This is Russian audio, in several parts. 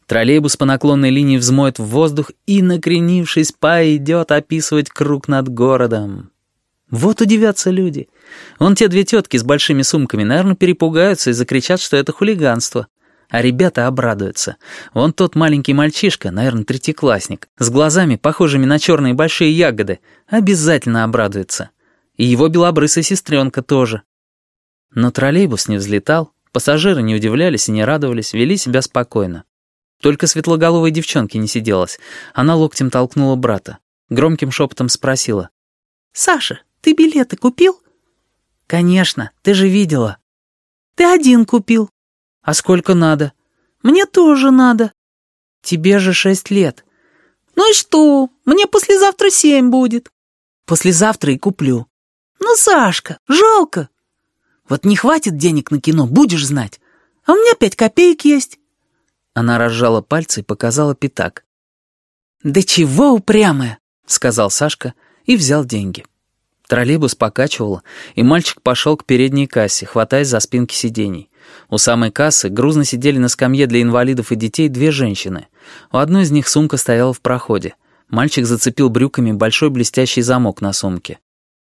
Троллейбус по наклонной линии взмоет в воздух и, накренившись, пойдет описывать круг над городом. Вот удивятся люди. Вон те две тетки с большими сумками, наверное, перепугаются и закричат, что это хулиганство. А ребята обрадуются. Вон тот маленький мальчишка, наверное, третьеклассник, с глазами, похожими на черные большие ягоды, обязательно обрадуется. И его белобрысая сестренка тоже. Но троллейбус не взлетал, пассажиры не удивлялись и не радовались, вели себя спокойно. Только светлоголовой девчонке не сиделось. Она локтем толкнула брата. Громким шепотом спросила. «Саша, ты билеты купил?» «Конечно, ты же видела». «Ты один купил». «А сколько надо?» «Мне тоже надо». «Тебе же 6 лет». «Ну и что? Мне послезавтра 7 будет». «Послезавтра и куплю». «Ну, Сашка, жалко». «Вот не хватит денег на кино, будешь знать». «А у меня 5 копеек есть». Она разжала пальцы и показала пятак. «Да чего упрямая!» — сказал Сашка и взял деньги. Троллейбус покачивало, и мальчик пошел к передней кассе, хватаясь за спинки сидений. У самой кассы грузно сидели на скамье для инвалидов и детей 2 женщины. У одной из них сумка стояла в проходе. Мальчик зацепил брюками большой блестящий замок на сумке.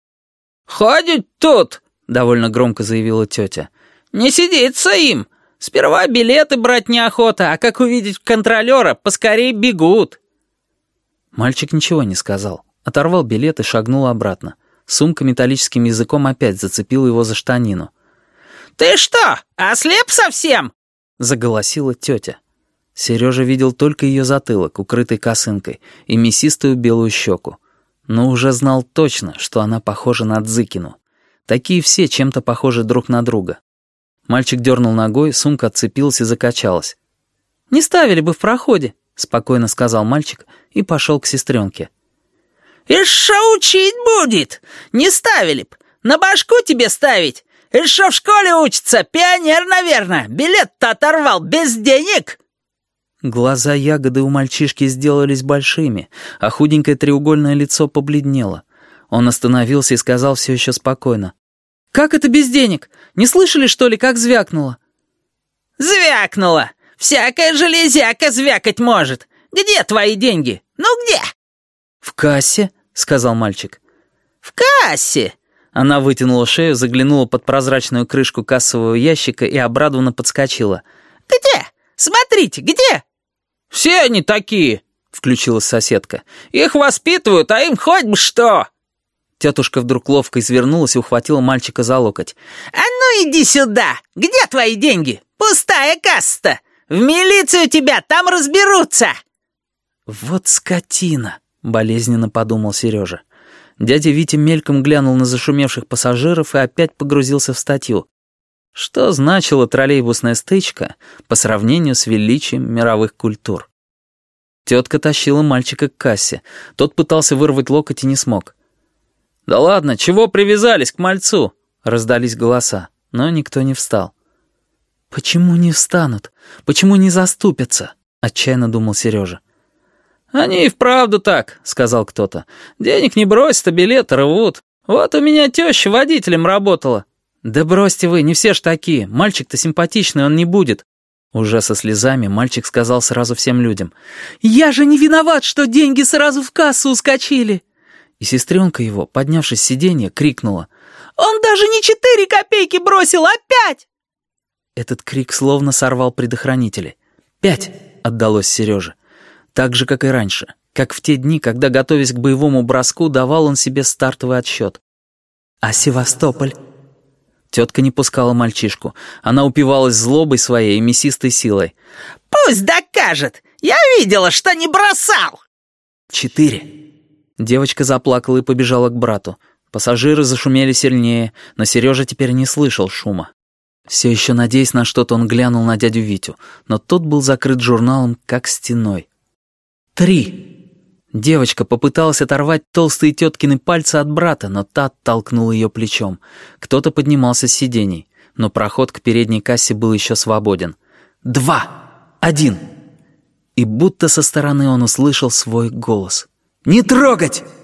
«Ходит тут!» — довольно громко заявила тетя. «Не сидится им! Сперва билеты брать неохота, а как увидеть контролера, поскорей бегут!» Мальчик ничего не сказал. Оторвал билет и шагнул обратно. Сумка металлическим языком опять зацепила его за штанину. «Ты что, ослеп совсем?» — заголосила тетя. Сережа видел только ее затылок, укрытый косынкой, и мясистую белую щеку. Но уже знал точно, что она похожа на Дзыкину. Такие все чем-то похожи друг на друга. Мальчик дернул ногой, сумка отцепилась и закачалась. «Не ставили бы в проходе», — спокойно сказал мальчик и пошел к сестренке. «И шо учить будет? Не ставили б. На башку тебе ставить? И шо в школе учится? Пионер, наверное. Билет-то оторвал без денег». Глаза ягоды у мальчишки сделались большими, а худенькое треугольное лицо побледнело. Он остановился и сказал все еще спокойно. «Как это без денег? Не слышали, что ли, как звякнуло?» «Звякнуло! Всякая железяка звякать может. Где твои деньги? Ну где?» «В кассе», — сказал мальчик. «В кассе?» Она вытянула шею, заглянула под прозрачную крышку кассового ящика и обрадованно подскочила. «Где? Смотрите, где?» «Все они такие», — включилась соседка. «Их воспитывают, а им хоть бы что». Тетушка вдруг ловко извернулась и ухватила мальчика за локоть. «А ну иди сюда! Где твои деньги? Пустая касса-то! В милицию тебя, там разберутся!» «Вот скотина!» — болезненно подумал Сережа. Дядя Витя мельком глянул на зашумевших пассажиров и опять погрузился в статью. Что значила троллейбусная стычка по сравнению с величием мировых культур? Тетка тащила мальчика к кассе. Тот пытался вырвать локоть и не смог. «Да ладно, чего привязались к мальцу?» — раздались голоса, но никто не встал. «Почему не встанут? Почему не заступятся?» — отчаянно думал Сережа. «Они и вправду так», — сказал кто-то. «Денег не бросят, а билеты рвут. Вот у меня теща водителем работала». «Да бросьте вы, не все ж такие. Мальчик-то симпатичный, он не будет». Уже со слезами мальчик сказал сразу всем людям. «Я же не виноват, что деньги сразу в кассу ускочили». И сестренка его, поднявшись с сиденья, крикнула. «Он даже не 4 копейки бросил, а 5!» Этот крик словно сорвал предохранители. 5 отдалось Сереже. Так же, как и раньше. Как в те дни, когда, готовясь к боевому броску, давал он себе стартовый отсчет. «А Севастополь?» Тетка не пускала мальчишку. Она упивалась злобой своей и мясистой силой. «Пусть докажет! Я видела, что не бросал!» 4. Девочка заплакала и побежала к брату. Пассажиры зашумели сильнее, но Сережа теперь не слышал шума. Все еще надеясь на что-то, он глянул на дядю Витю, но тот был закрыт журналом, как стеной. 3. Девочка попыталась оторвать толстые теткины пальцы от брата, но та оттолкнула ее плечом. Кто-то поднимался с сидений, но проход к передней кассе был еще свободен. 2. 1. И будто со стороны он услышал свой голос. «Не трогать!»